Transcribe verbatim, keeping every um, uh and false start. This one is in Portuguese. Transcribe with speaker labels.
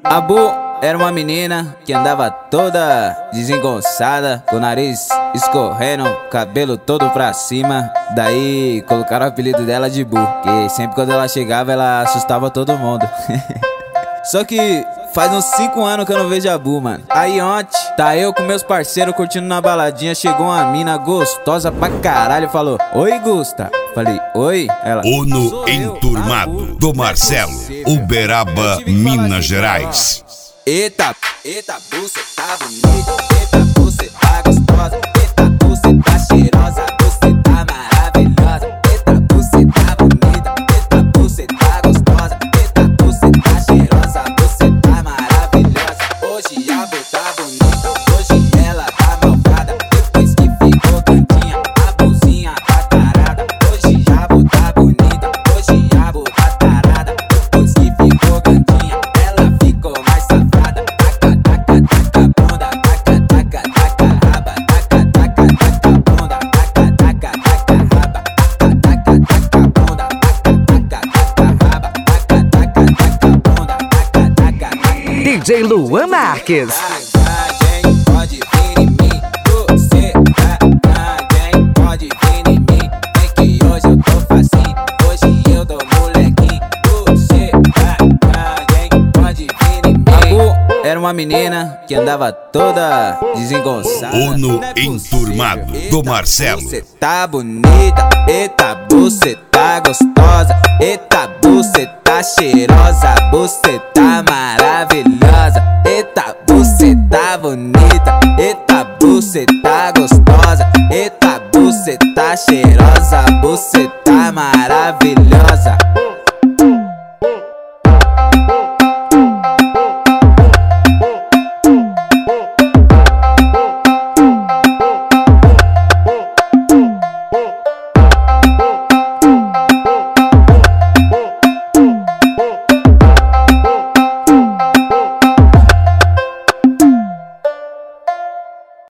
Speaker 1: A Bu era uma menina que andava toda desengonçada, com o nariz escorrendo, cabelo todo pra cima. Daí colocaram o apelido dela de Bu, que sempre quando ela chegava ela assustava todo mundo. Só que faz uns cinco anos que eu não vejo a Bu, mano. Aí ontem, tá eu com meus parceiros curtindo na baladinha. Chegou uma mina gostosa pra caralho, falou: "Oi, Gusta." Falei: "Oi." Ela:
Speaker 2: Ono Enturmado, do Marcelo, Uberaba, Minas Gerais.
Speaker 1: Eita, eita, Bu, cê tá bonita. Eita, Bu, cê tá gostosa. Eita, Bu, cê tá cheirosa. Você tá maravilhosa. Eita, Bu, cê tá bonita. Eita, Bu, cê tá gostosa. Eita, Bu, cê tá cheirosa. Você tá maravilhosa. Hoje a Bu tá bonita. Hoje ela tá malvada. Depois que ficou cantinha, a Buzinha tá tarada. Hoje a Bu tá bonita. Hoje a Bu tá tarada. Depois que ficou cantinha, ela ficou mais safada. Taca, taca, taca bunda. Taca, taca, taca raba. Taca, taca, taca bunda. Taca, taca, taca raba. Taca, taca, taca bunda. Taca, taca, taca raba. Taca, taca, taca bunda. Taca, taca, taca.
Speaker 3: D J Luan Marques.
Speaker 1: Ninguém pode vir em mim. Você tá, ninguém pode vir em mim. Vem que hoje eu tô facinho. Hoje eu dou molequinho. Você tá, ninguém pode vir em mim. A Bu era uma menina que andava toda desengonçada.
Speaker 2: Ono Enturmado, do Marcelo.
Speaker 1: Você tá bonita, eita, Bu, cê tá gostosa. Eita, Bu, cê tá cheirosa. Você tá maravilhosa. Eita, Bu, cê tá bonita. Eita, Bu, cê tá gostosa. Eita, Bu, cê tá cheirosa. Você tá maravilhosa.